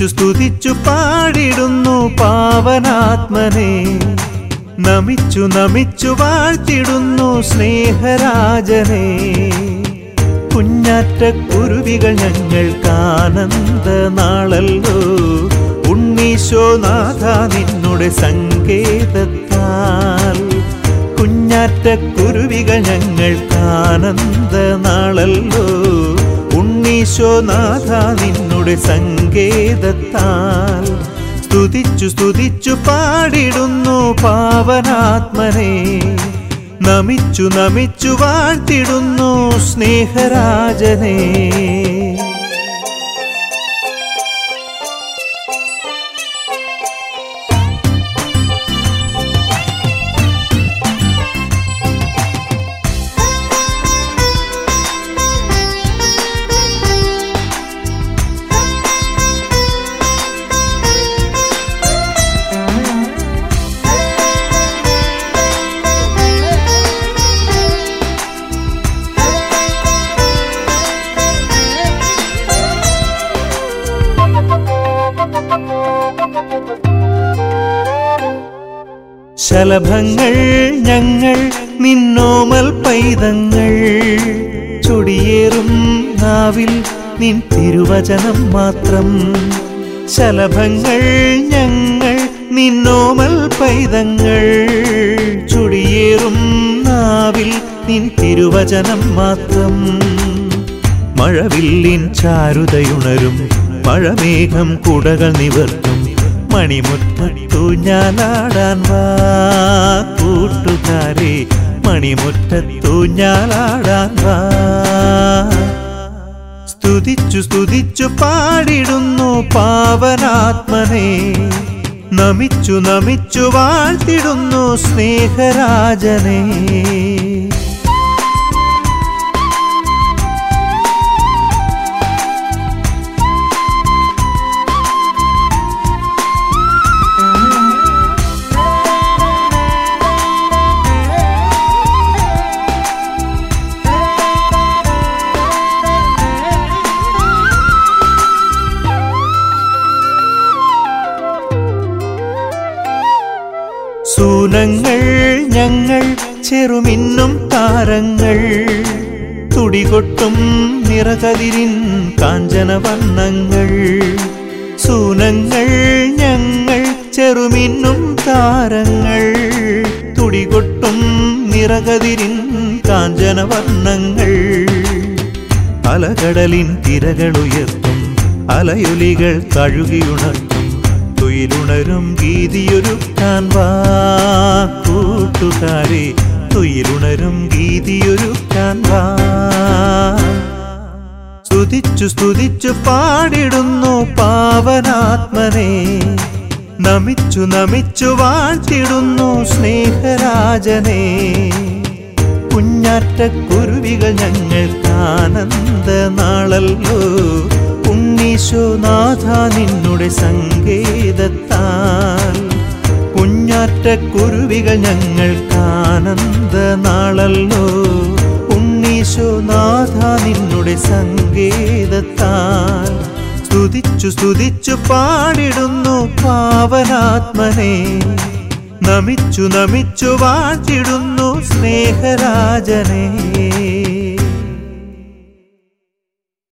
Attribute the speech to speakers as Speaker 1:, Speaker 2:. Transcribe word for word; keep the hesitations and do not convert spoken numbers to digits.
Speaker 1: സ്തുതിച്ചു സ്തുതിച്ചു പാടിടുന്നു പാവനാത്മനെ. നമിച്ചു നമിച്ചു വാഴ്ത്തിടുന്നു സ്നേഹരാജനെ. കുഞ്ഞാറ്റ കുരുവികൾ ഞങ്ങൾക്കാനന്ദ നാളല്ലോ. ഉണ്ണീശോനാഥ നിന്നുടെ സങ്കേതത്താൽ. കുഞ്ഞാറ്റ കുരുവികൾ ഞങ്ങൾക്കാനന്ദ നാളല്ലോ. ഉണ്ണീശോനാഥ നിന്നുടെ സങ്കേതത്താൽ. സ്തുതിച്ചു സ്തുതിച്ചു പാടിടുന്നു പാവനാത്മനെ. നമിച്ചു നമിച്ചു വാഴ്ത്തിടുന്നു സ്നേഹരാജനെ. ശലഭങ്ങൾ ഞങ്ങൾ നിന്നോമൽ പൈതങ്ങൾ. ചൊടിയേറും നാവിൽ നിൻ തിരുവചനം മാത്രം. ശലഭങ്ങൾ ഞങ്ങൾ നിന്നോമൽ പൈതങ്ങൾ. ചൊടിയേറും നാവിൽ നിൻ തിരുവചനം മാത്രം. മഴവില്ലിൻ ചാരുതയുണരും മഴമേഘം കുടകൾ നിവർത്തും. മണിമുറ്റത്തു ഞാലാടാൻ വാ കൂട്ടുകാരെ. മണിമുറ്റത്തു ഞാലാടാൻ വാ. സ്തുതിച്ചു സ്തുതിച്ചു പാടിടുന്നു പാവനാത്മനെ. നമിച്ചു നമിച്ചു വാഴ്ത്തിടുന്നു സ്നേഹരാജനെ. സൂനങ്ങൾ ഞങ്ങൾ ചെറുമിന്നും താരങ്ങൾ. തുടികൊട്ടും നിറകതിരിൻ കാഞ്ചനവർണ്ണങ്ങൾ. സൂനങ്ങൾ ഞങ്ങൾ ചെറുമിന്നും താരങ്ങൾ. തുടികൊട്ടും നിറകതിരിൻ കാഞ്ചനവർണ്ണങ്ങൾ. അലകടലിൻ തിരകളുയർത്തും അലയൊലികൾ തഴുകിയുണർത്തും. തുയിലുണരും ഗീതിയൊരുക്കാൻ വാ കൂട്ടുകാരെ. തുയിലുണരും ഗീതിയൊരുക്കാൻ വാ. സ്തുതിച്ചു സ്തുതിച്ചു പാടിടുന്നു പാവനാത്മനെ. നമിച്ചു നമിച്ചു വാഴ്ത്തിടുന്നു സ്നേഹരാജനെ. കുഞ്ഞാറ്റ കുരുവികൾ ഞങ്ങൾക്കാനന്ദ നാളല്ലോ. ഉണ്ണീശോനാഥ നിന്നുടെ സങ്കേതത്താൽ. കുഞ്ഞാറ്റ കുരുവികൾ ഞങ്ങൾക്കാനന്ദ നാളല്ലോ. ഉണ്ണീശോനാഥ നിന്നുടെ സങ്കേതത്താൽ. സ്തുതിച്ചു സ്തുതിച്ചു പാടിടുന്നു പാവനാത്മനെ. നമിച്ചു നമിച്ചു വാഴ്ത്തിടുന്നു സ്നേഹരാജനെ.